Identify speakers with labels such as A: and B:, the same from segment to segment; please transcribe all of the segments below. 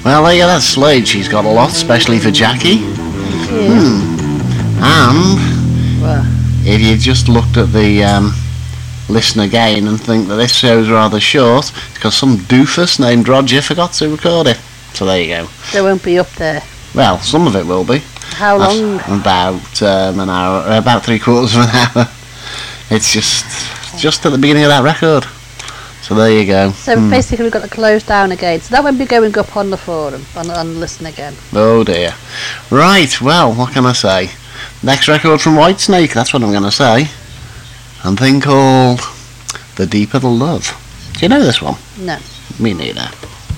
A: Well, there you go, that's Slade. She's got a lot, especially for Jackie.
B: Yeah.
A: And
B: Well,
A: if you just looked at the listen again and think that this show's rather short, it's because some doofus named Roger forgot to record it. So there you go.
B: they won't be up there.
A: Well, some of it will be.
B: How long?
A: About an hour, about 3/4 of an hour. It's just at the beginning of that record. So there you go.
B: So basically we've got to close down again. So that won't be going up on the forum, on Listen Again.
A: Oh dear. Right, well, what can I say? Next record from Whitesnake, that's what I'm going to say. And thing called The Deeper the Love. Do you know this one?
B: No.
A: Me neither.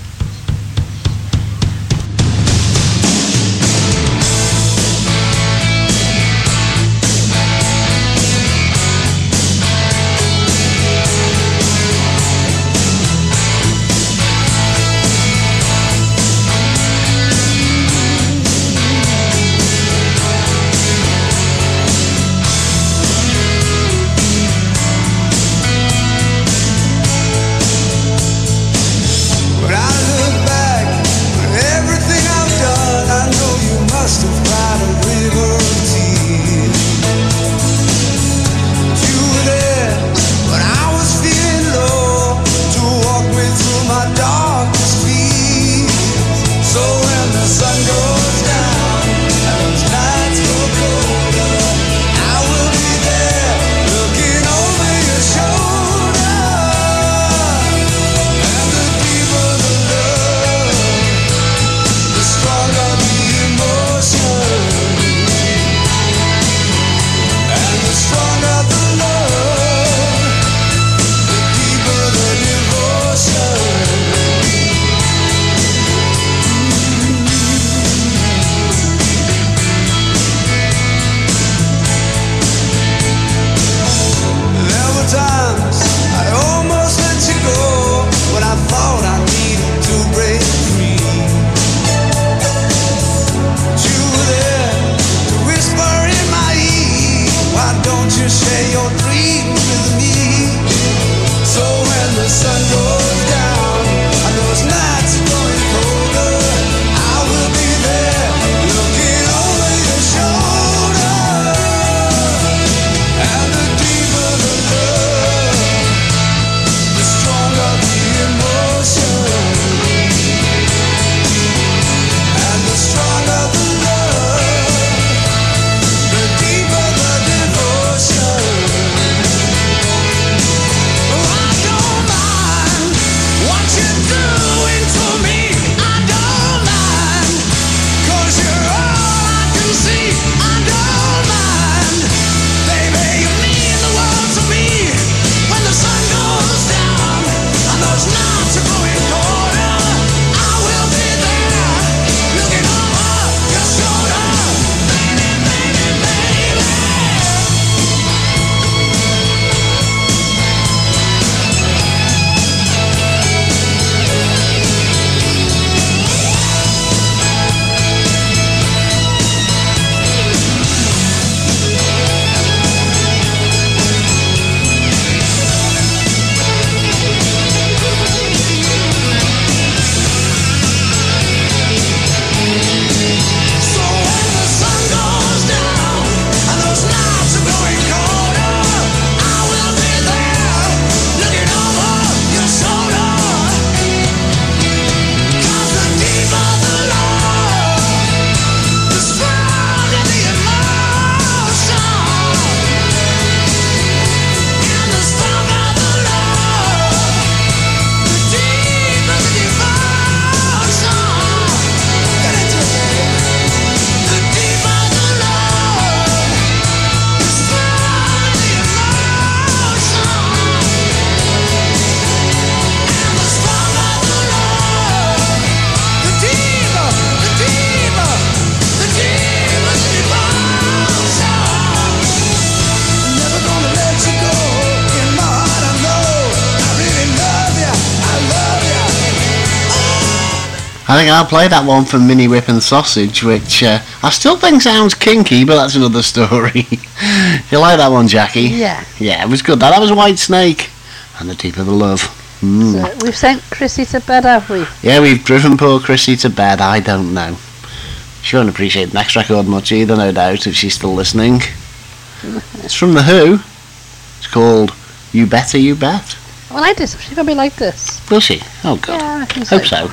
A: I think I'll play that one from Minnie Whip and Sausage, which I still think sounds kinky, but that's another story. You like that one, Jackie?
B: Yeah.
A: Yeah, it was good. That was Whitesnake and The Deeper the Love.
B: So we've sent Chrissy to bed, have we?
A: Yeah, we've driven poor Chrissy to bed. I don't know. She won't appreciate the next record much either, no doubt, if she's still listening. It's from The Who. It's called You Better You Bet.
B: I like this. She's going to be like this.
A: Will she? Oh, God.
B: Yeah, I reckon so.
A: Hope so.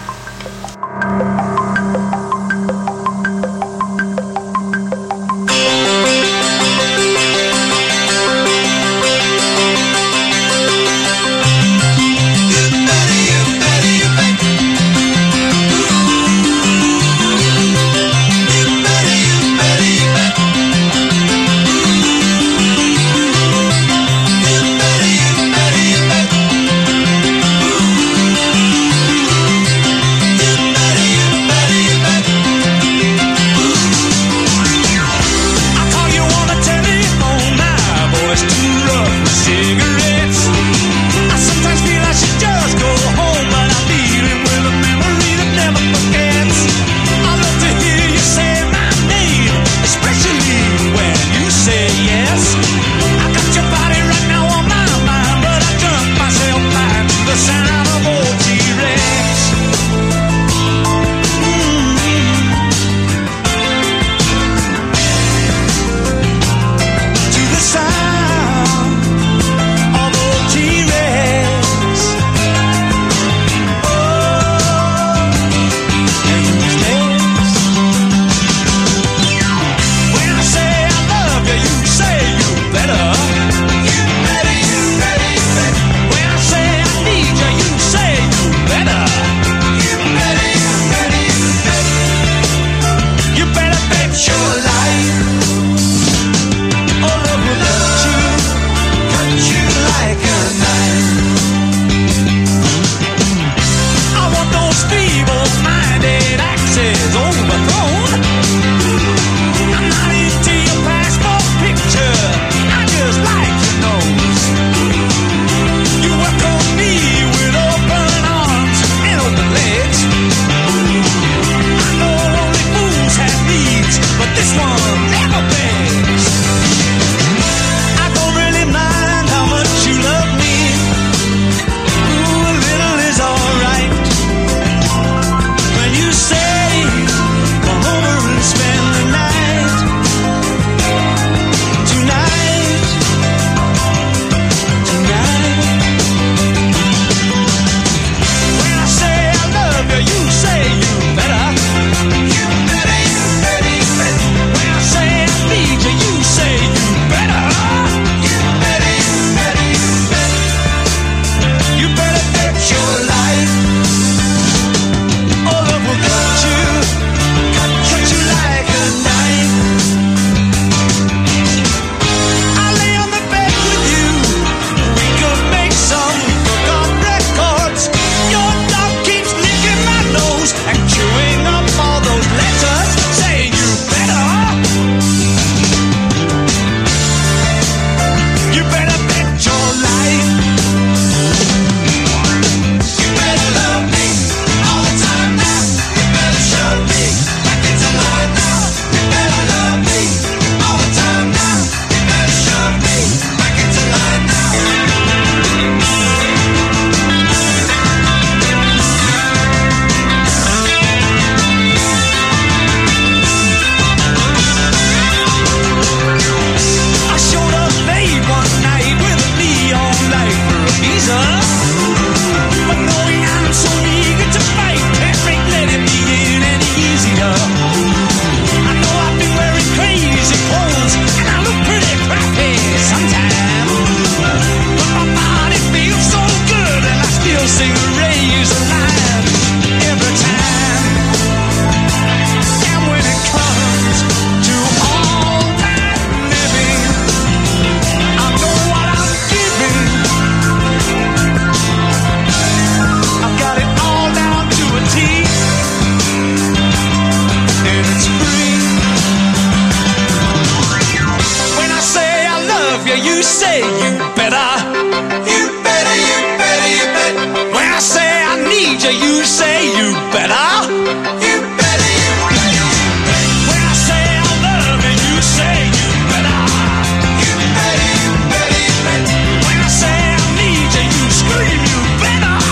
C: When I say I need you, you scream, you better.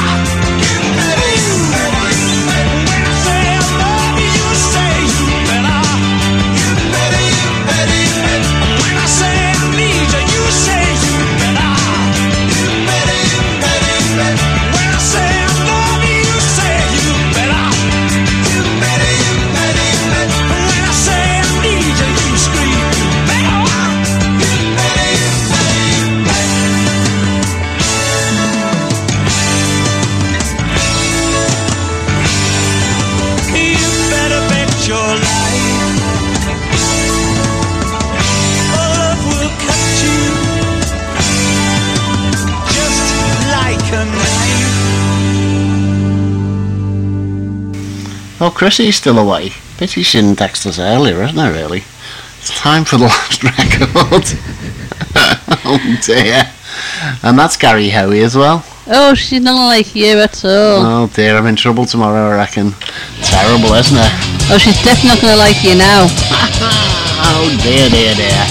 A: Oh, Chrissy's still away. Pity she didn't text us earlier, isn't it, really? It's time for the last record. Oh, dear. And that's Gary Hoey as well.
B: Oh, she's not like you at all.
A: Oh, dear, I'm in trouble tomorrow, I reckon. Terrible, isn't it?
B: Oh, she's definitely not going to like you now.
A: Oh, dear, dear, dear.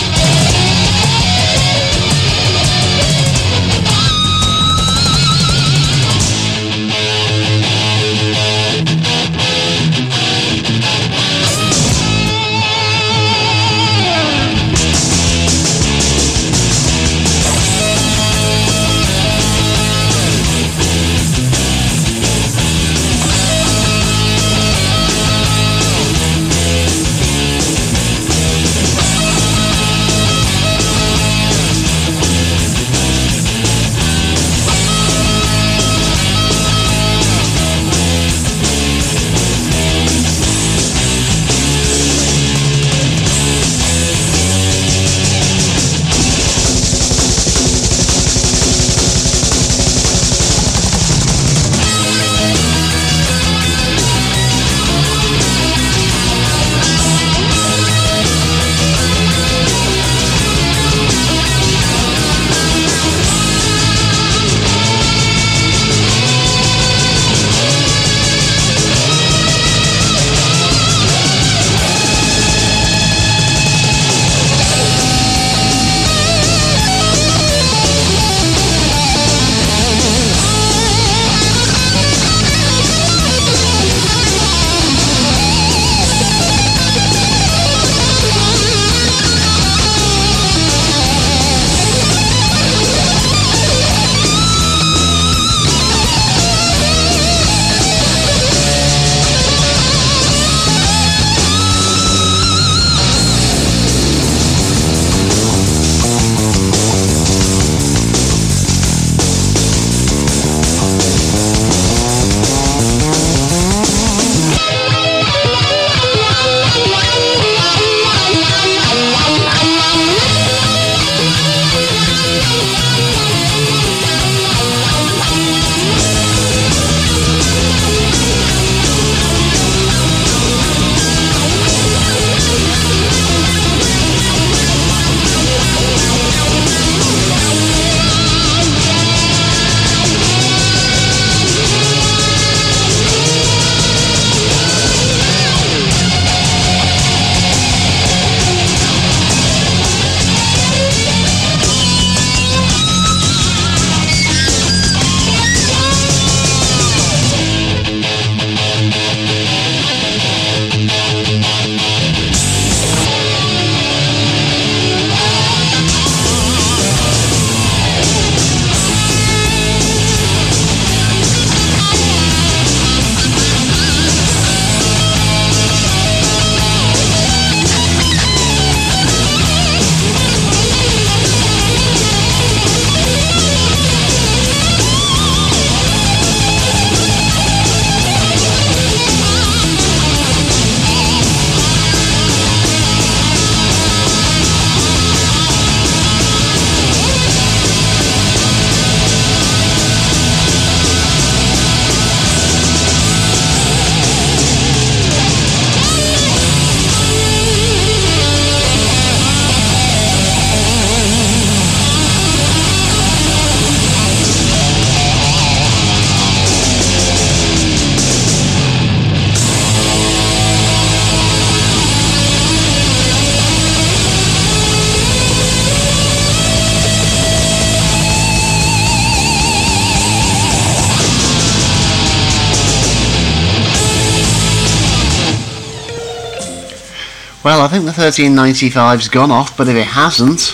A: Well, I think the 1395's gone off, but if it hasn't...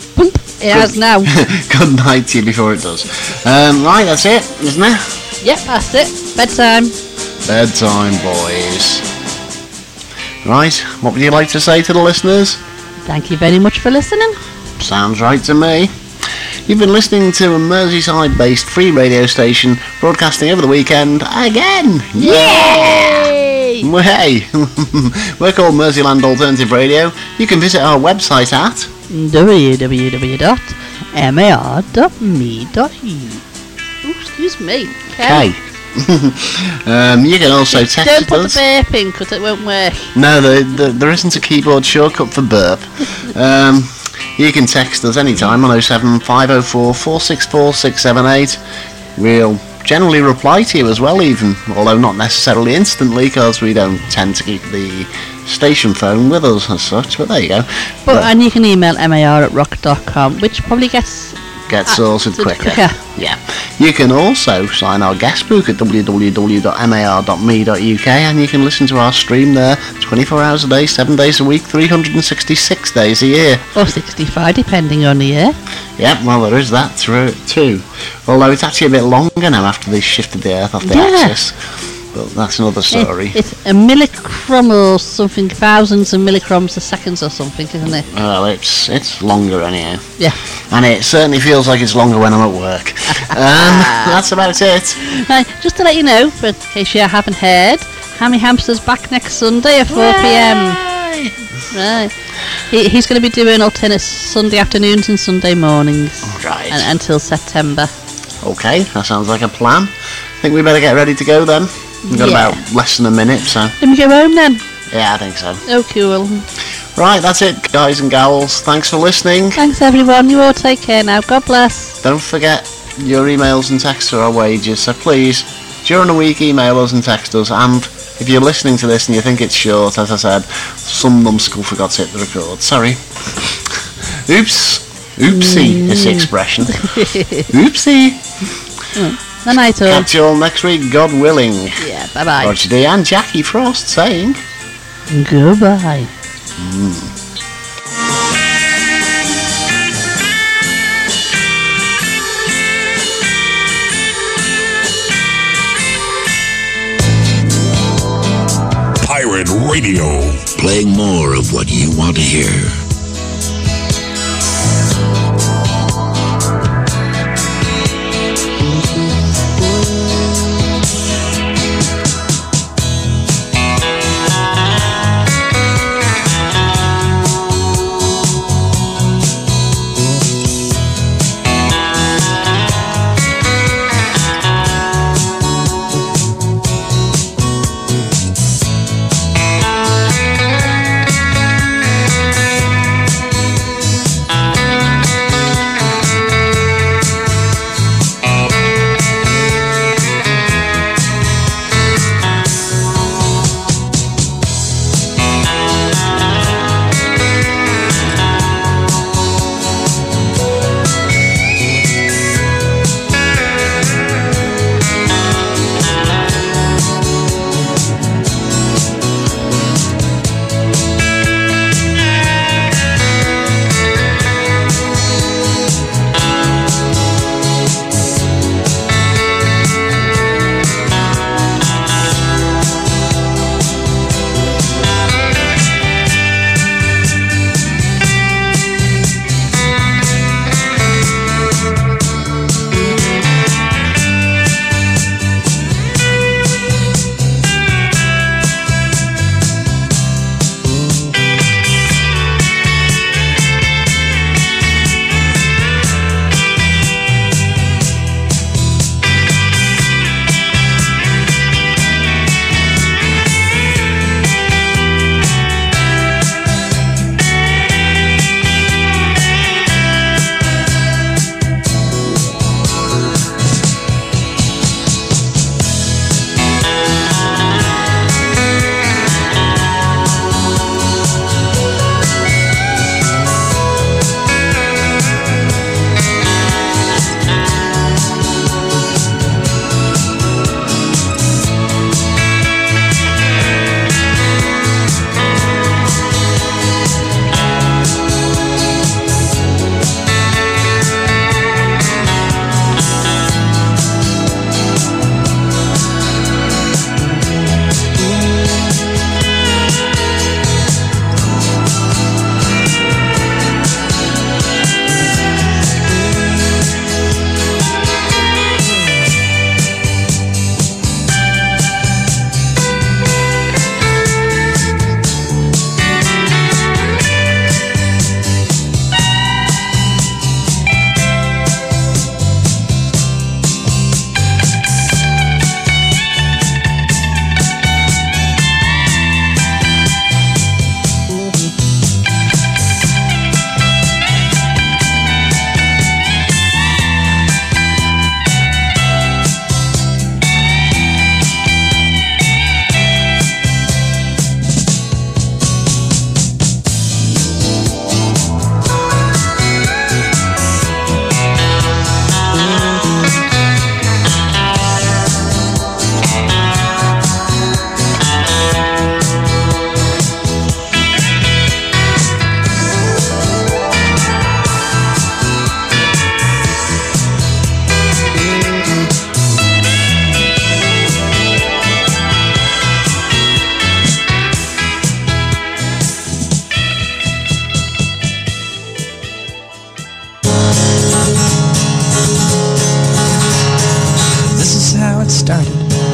B: It has now.
A: Good night to you before it does. Right, that's it, isn't it?
B: Yep, that's it. Bedtime.
A: Bedtime, boys. Right, what would you like to say to the listeners?
B: Thank you very much for listening.
A: Sounds right to me. You've been listening to a Merseyside-based free radio station broadcasting over the weekend again.
B: Yay!
A: Well, hey, we're called Merseyland Alternative Radio. You can visit our website at
B: www.mar.me.u. Oh, excuse me.
A: K. You can also text
B: Don't put
A: us.
B: the burp in because it won't work.
A: No, there isn't a keyboard shortcut for burp. You can text us anytime on 07504 464 678. We'll generally reply to you as well, even, although not necessarily instantly, because we don't tend to keep the station phone with us as such, but there you go.
B: And you can email mar@rock.com, which probably gets
A: Sorted quicker. Yeah. You can also sign our guest book at www.mar.me.uk, and you can listen to our stream there 24 hours a day, 7 days a week, 366 days a year.
B: Or 65, depending on the year.
A: Yeah, well, there is that too. Although it's actually a bit longer now after they shifted the Earth off the axis. But that's another story.
B: It's a millicrom or something, thousands of millicroms a second or something, isn't it?
A: Well, it's longer anyhow.
B: Yeah.
A: And it certainly feels like it's longer when I'm at work. That's about it.
B: Just to let you know, but in case you haven't heard, Hammy Hamster's back next Sunday at 4 p.m. Right. He's going to be doing alternate Sunday afternoons and Sunday mornings.
A: Right.
B: Until September.
A: Okay, that sounds like a plan. I think we better get ready to go then. We've got about less than a minute, so...
B: Let me go home then.
A: Yeah, I think so.
B: Oh, cool.
A: Right, that's it, guys and gals. Thanks for listening.
B: Thanks, everyone. You all take care now. God bless.
A: Don't forget, your emails and texts are our wages, so please, during the week, email us and text us. And if you're listening to this and you think it's short, as I said, some numbskull forgot to hit the record. Sorry. Oops. Oopsie is the expression. Oopsie.
B: Good night, all.
A: Catch you all next week, God willing.
B: Yeah, bye-bye.
A: Roger D and Jackie Frost saying...
B: Goodbye.
C: Pirate Radio.
D: Playing more of what you want to hear.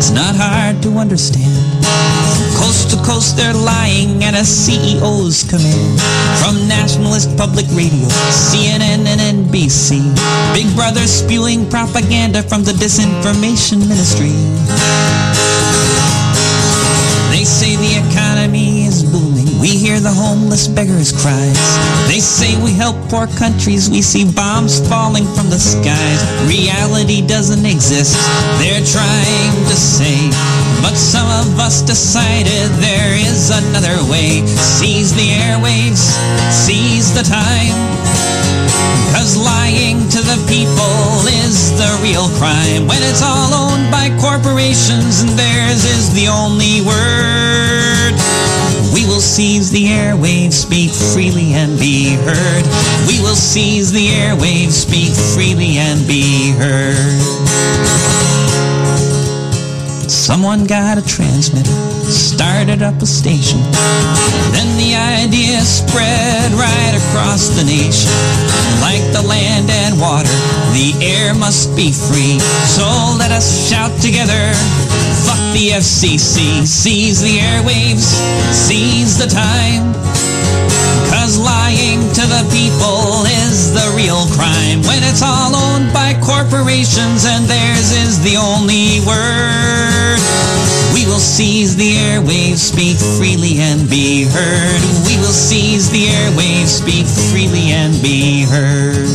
E: It's not hard to understand. Coast to coast they're lying at a CEO's command. From Nationalist Public Radio, CNN and NBC, Big Brother spewing propaganda from the disinformation ministry. They say the economy is booming. We hear the homeless beggars' cries. They say we help poor countries. We see bombs falling from the skies. Reality doesn't exist, they're trying to say. But some of us decided there is another way. Seize the airwaves, seize the time. 'Cause lying to the people is the real crime. When it's all owned by corporations and theirs is the only word. We will seize the airwaves, speak freely and be heard. We will seize the airwaves, speak freely and be heard. Someone got a transmitter, started up a station. Then the idea spread right across the nation. Like the land and water, the air must be free. So let us shout together, fuck the FCC. Seize the airwaves, seize the time. 'Cause lying to the people is the real crime. When it's all owned by corporations and theirs is the only word. We will seize the airwaves, speak freely and be heard. We will seize the airwaves, speak freely and be heard.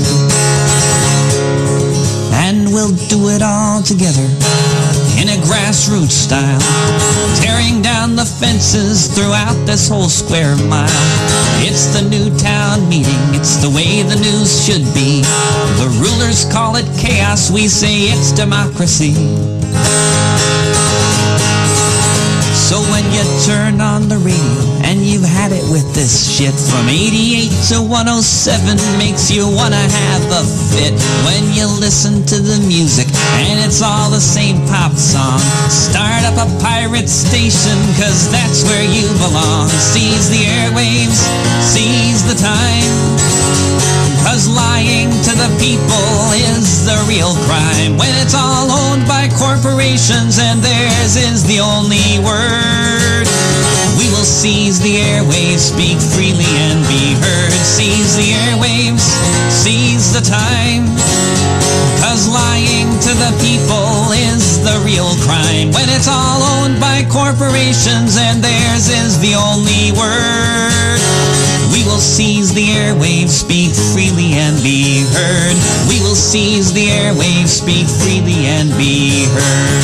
E: And we'll do it all together in a grassroots style, tearing down the fences throughout this whole square mile. It's the new town meeting, it's the way the news should be. The rulers call it chaos, we say it's democracy. So when you turn on the radio and you've had it with this shit from 88 to 107, makes you wanna have a fit. When you listen to the music and it's all the same pop song, start up a pirate station, 'cause that's where you belong. Seize the airwaves, seize the time. 'Cause lying to the people is the real crime. When it's all owned by corporations and theirs is the only word. We will seize the airwaves, speak freely and be heard. Seize the airwaves, seize the time. 'Cause lying to the people is the real crime. When it's all owned by corporations and theirs is the only word. We will seize the airwaves, speak freely and be heard. We will seize the airwaves, speak freely and be heard.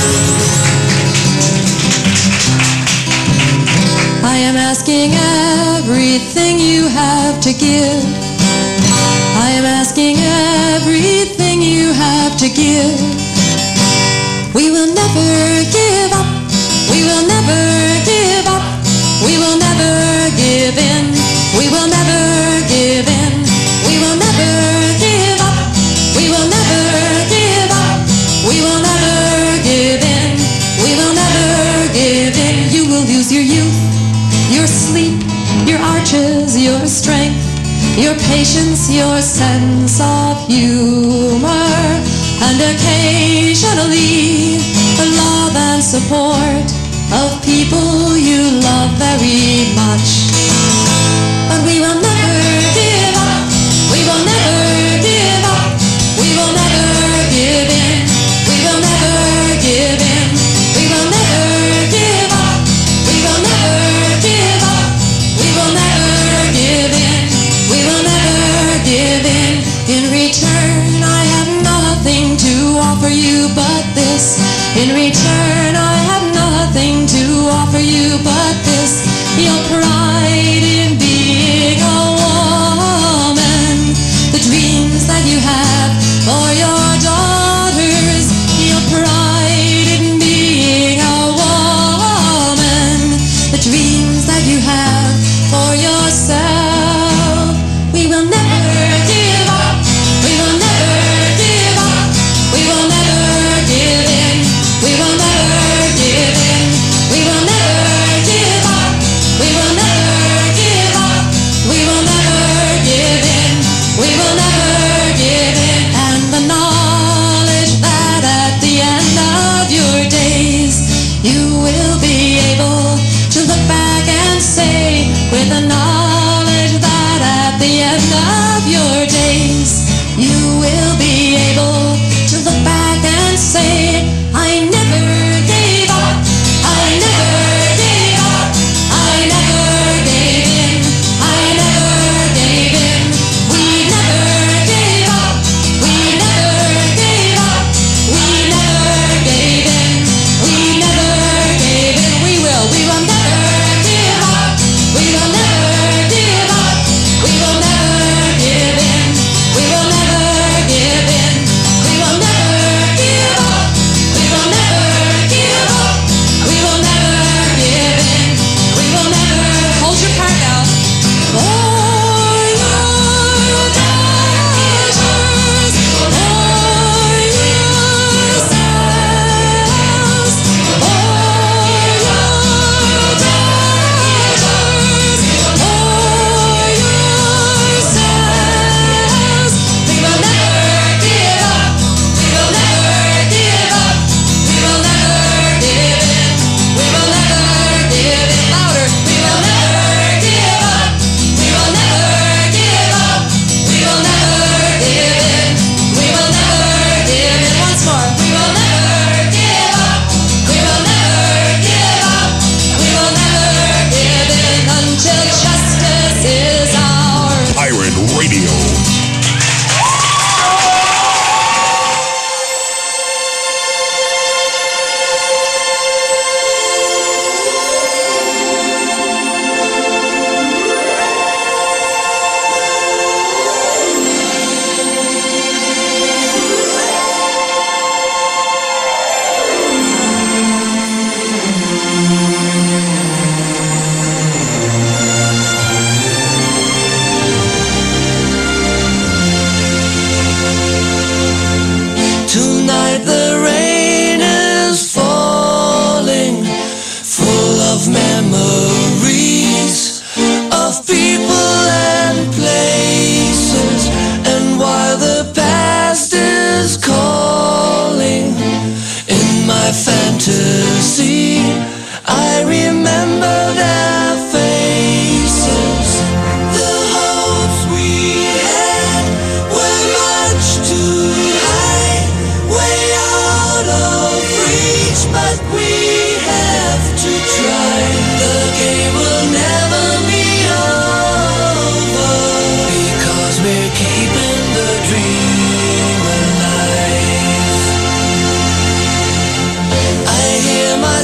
F: I am asking everything you have to give. I am asking everything you have to give. We will never give up. We will never give up. We will never give in. We will never give in. We will never give up. We will never give up. We will never give in. We will never give in. You will lose your youth, your sleep, your arches, your strength, your patience, your sense of humor, and occasionally the love and support of people you love very much. But we will never give up. We will never give up. We will never give in. We will never give in. We will never give up. We will never give up. We will never give in. We will never give in. In return, I have nothing to offer you but this. In return, I have nothing to offer you but this. Your pride in being a woman, the dreams that you have for your daughters. Your pride in being a woman, the dreams that you have for yourself. We will never give up. We will never give up. We will never give in. We will never give in. We will never give up. We will never give up. We will never give in. We will never give in. And the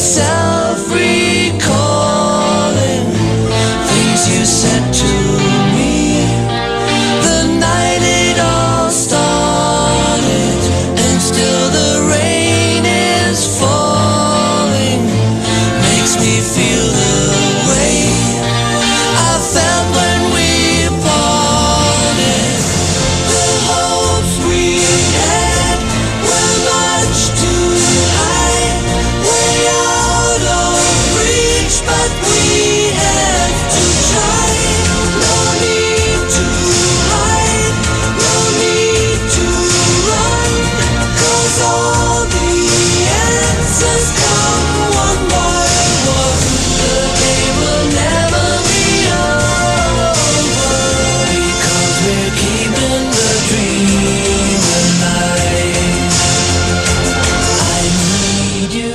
E: myself recalling things you said to me the night it all started, and still the rain is falling. Makes me feel the way I felt when we parted. The hopes we had were much too high, way out of reach, but we have to try. No need to hide, no need to run, 'cause all the answers come one by one. The game will never be over, because we're keeping the dream alive. I need you,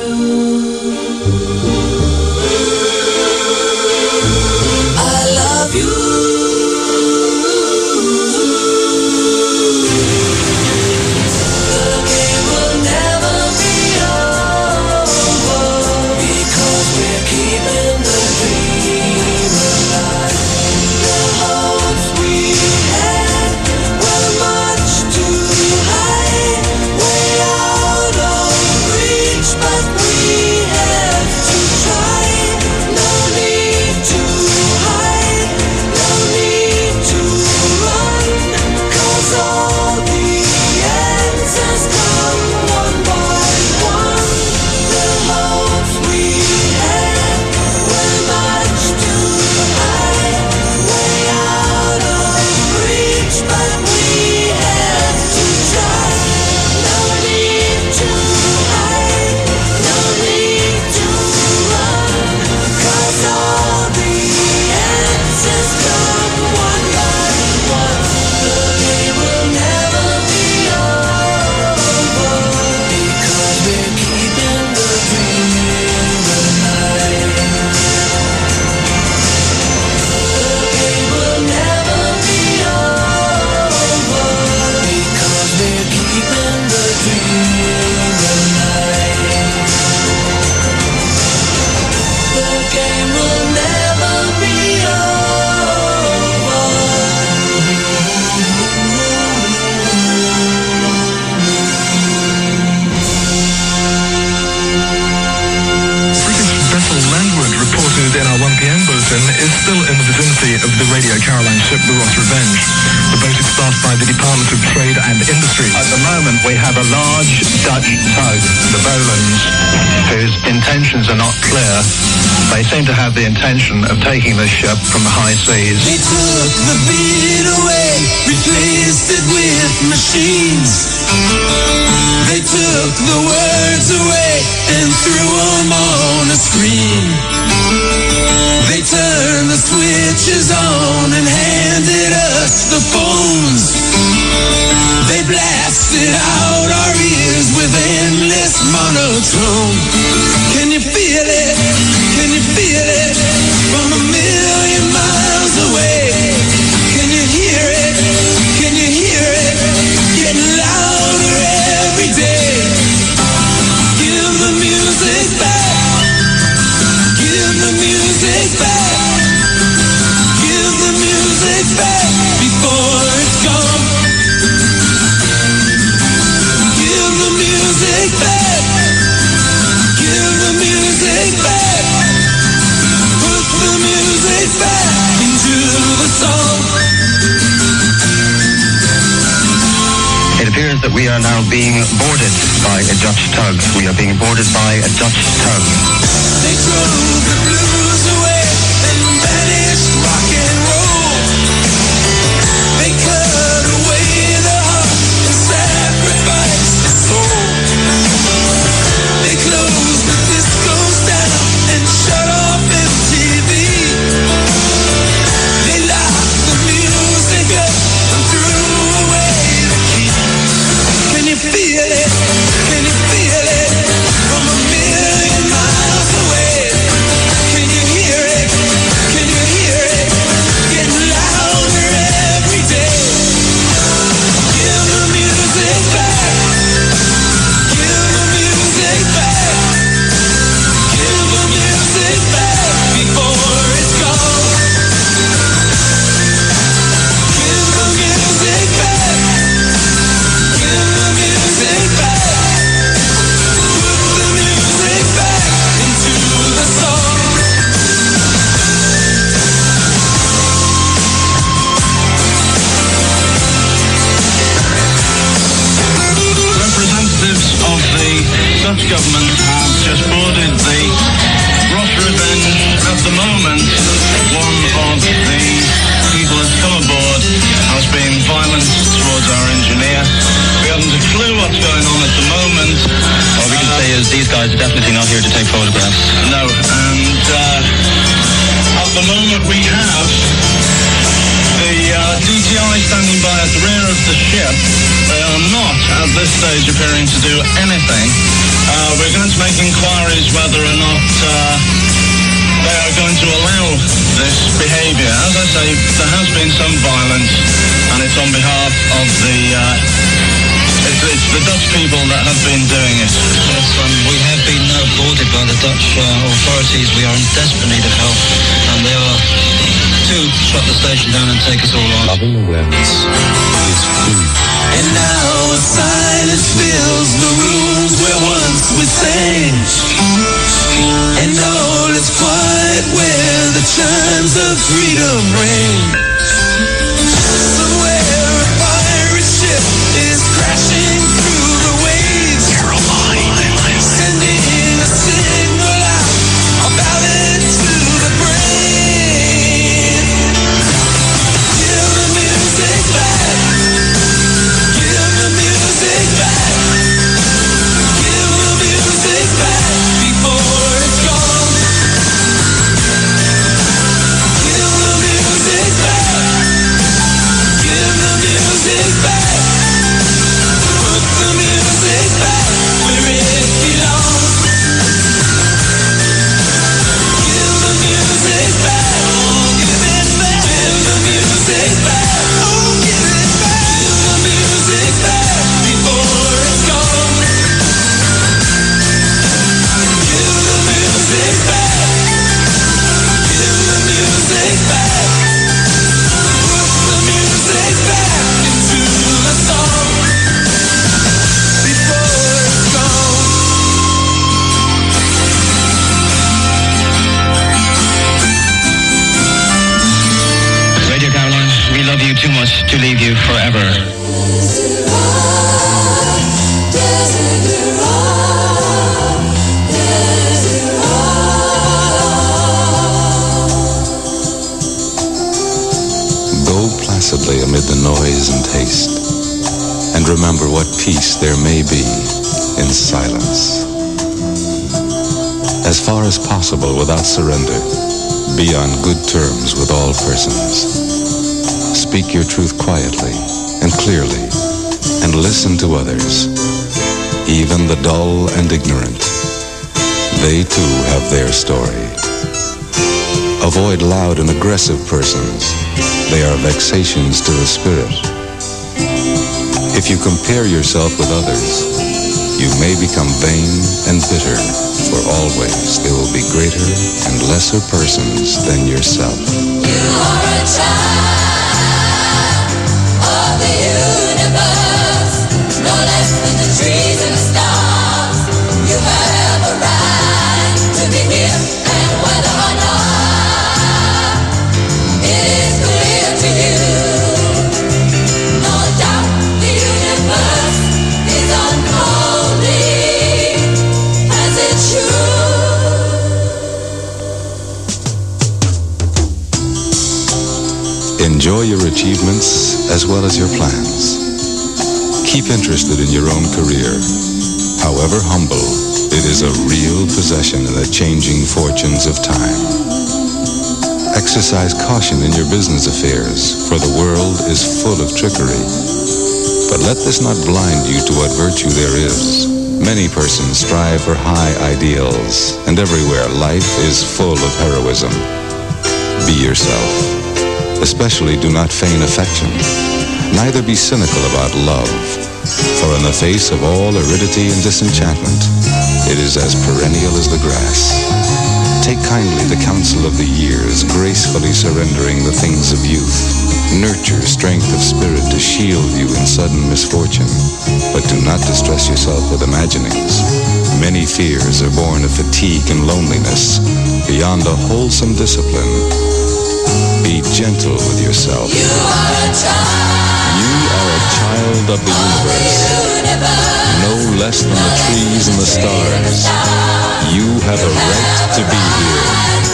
E: I love you. The game will never be over, because we're keeping the dream alive. The hopes we had were much too high, way out of reach, but we have to try. No need to hide, no need to run, 'cause all the answers come one by one. The hopes we had were much too high, way out of reach, but we have to try. No need to hide, no need to run, 'cause all the answers come one by one. The game will never be over, because we're keeping the dream alive. The game will never be over, because we're keeping the dream alive. The game will never be
G: British vessel Landward, reported in our 1 p.m. bulletin, is still in the vicinity of the Radio Caroline ship, the Ross Revenge. The boat is staffed by the Department of Trade and Industry.
H: At the moment, we have a large Dutch tug, the Bolens, whose intentions are not clear. They seem to have the intention of taking the ship from the high seas.
E: They took the beat away, replaced it with machines. They took the words away and threw them on a screen. They turned the switches on and handed us the phones. They blasted out our ears with endless monotone. Can you feel it? Can you feel it? From a million miles away. Can you hear it? Can you hear it? Getting louder every day. Give the music back. Give the music back. Give the music back before it's gone. Give the music back. Give the music back. Put the music back into the song.
H: It appears that we are now being boarded by a Dutch tug. We are being boarded by a Dutch tug.
E: They drove the blues away and banished rock and roll. They cut away the heart and sacrificed the soul. They closed the discos down and shut off MTV. They locked the music up and threw away the key. Can you feel it? Can you feel it? From a million miles away. Can you hear it? Can you hear it?
H: Dutch government have just boarded the Ross Revenge. At the moment, one of the people that's come aboard has been violent towards our engineer. We haven't a clue what's going on at the moment.
I: All we can say is these guys are definitely not here to take photographs.
H: No, and at the moment we have the DTI standing by at the rear of the ship. They are not, at this stage, appearing to do anything. We're going to make inquiries whether or not they are going to allow this behaviour. As I say, there has been some violence, and it's on behalf of the... It's the Dutch people that have been doing it.
I: Yes, we have been boarded by the Dutch authorities. We are in desperate need of help, and they are to shut the station down and take us all on.
J: Loving awareness is free.
E: And now silence fills the rooms where once we sang, and all is quiet where the chimes of freedom ring. Somewhere a pirate ship is crashing through the waves, Caroline, sending a signal out, a ballad to the brain. Give the music back, give the music back, give the music back before it's gone. Give the music back, give the music back, put the music back where it belongs. Give the music back, oh give it back, give the music back, oh give it back, give the music back before it's gone. Give the music back, give the music back, put the music back into the song before it's gone.
I: Radio Caroline, we love you too much to leave you forever.
J: Go placidly amid the noise and haste, and remember what peace there may be in silence. As far as possible without surrender, be on good terms with all persons. Speak your truth quietly and clearly, and listen to others, even the dull and ignorant. They too have their story. Avoid loud and aggressive persons. They are vexations to the spirit. If you compare yourself with others, you may become vain and bitter, for always there will be greater and lesser persons than yourself.
F: You are a child of the universe, no less than the trees and the stars. You have a right to be here, and whether or not it is clear to you, no doubt the universe is unfolding as it should.
J: Enjoy your achievements as well as your plans. Keep interested in your own career. However humble, it is a real possession in the changing fortunes of time. Exercise caution in your business affairs, for the world is full of trickery. But let this not blind you to what virtue there is. Many persons strive for high ideals, and everywhere life is full of heroism. Be yourself. Especially do not feign affection. Neither be cynical about love, for in the face of all aridity and disenchantment, it is as perennial as the grass. Take kindly the counsel of the years, gracefully surrendering the things of youth. Nurture strength of spirit to shield you in sudden misfortune, but do not distress yourself with imaginings. Many fears are born of fatigue and loneliness. Beyond a wholesome discipline, be gentle with yourself.
F: You are a child
J: You are a child of the universe. no less than the trees and the stars. You have a right to be here.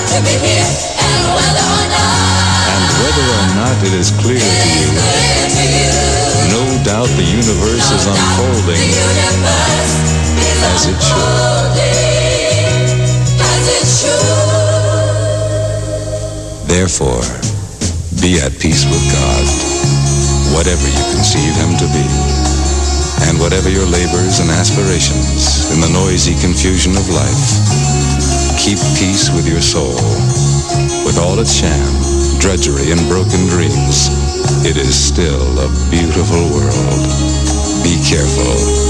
J: And whether or not it is clear to you, no doubt the universe is unfolding as it should. Therefore, be at peace with God, whatever you conceive Him to be, and whatever your labors and aspirations in the noisy confusion of life. Keep peace with your soul. With all its sham, drudgery, and broken dreams, it is still a beautiful world. Be careful.